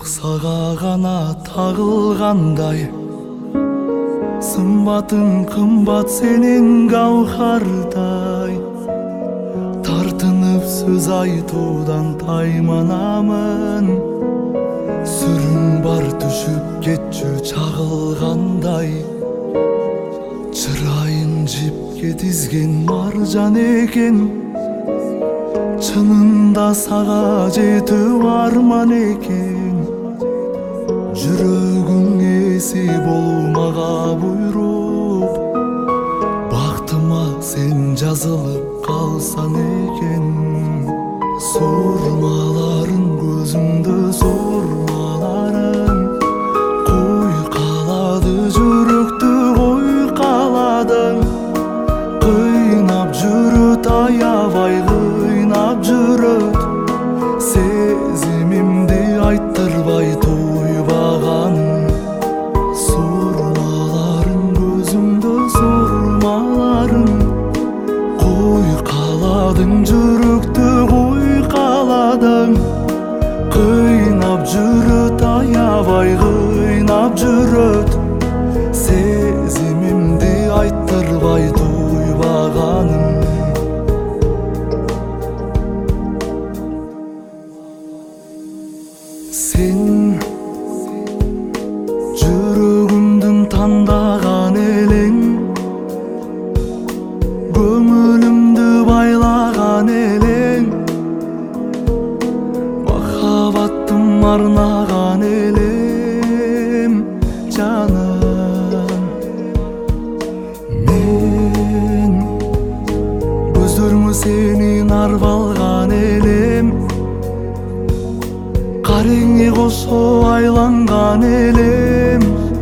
сага гана тагылгандай, сымбатың кымбат сенин гауһардай. Тартынып сөз айтуудан тайманамын, сүрүң бар түшүп кетчү чагылгандай. Чырайын жипке тизген маржан экен, чынында сага жетүү арман экен. Жүрөгүң эси болуу мага буйруп, бактыма сен жазылып калсаң экен. Сурмаларың көзүмдө сурмаларың, куйкалады жүрөктү куйкаладың. Кыйнап жүрөт аябай кыйнап жүрөт, сезимимди айттырбай туйбаганым. Сурмаларың көзүмдө сурмаларың, куйкаладың жүрөктү куйкаладың. Кыйнап жүрөт аябай кыйнап жүрөт, сезимимди айттырбай туйбаганым. Сен жүрөгүмдүн тандаган элең, көңүлүмдү байлаган элең. Махаббаттым арнаган элем жаным. Мен көздөрүңө сенин арып алган элем, кареңе кошо айланган элем.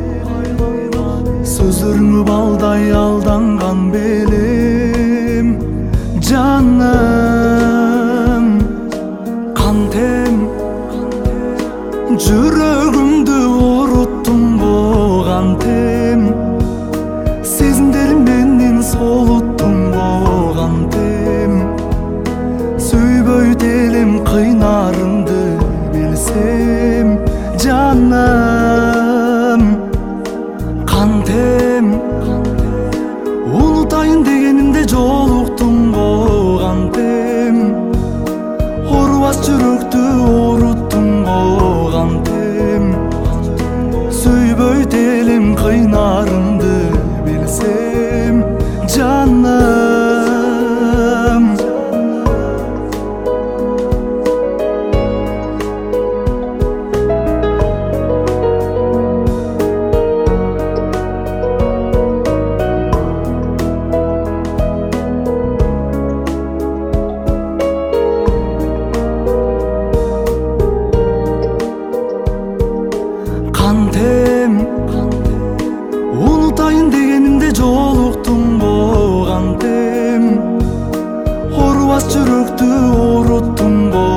Сөздөрүңө балдай алданган белем жаным. Кантем жүрөгүмдү оруттуң бо кантем, сезимдерим менен солуттуң бо кантем. Сүйбөйт элем кыйнарыңды билсем жаным. Кантем унутайын дегенимде жолуктуң бо кантем. Орубас жүрөктү оруттуң бо кантем. Сүйбөйт элем кыйнарыңды билсем жаным. Кантем унутайын дегенимде жолуктуң бо кантем. Орубас жүрөктү оруттуң бо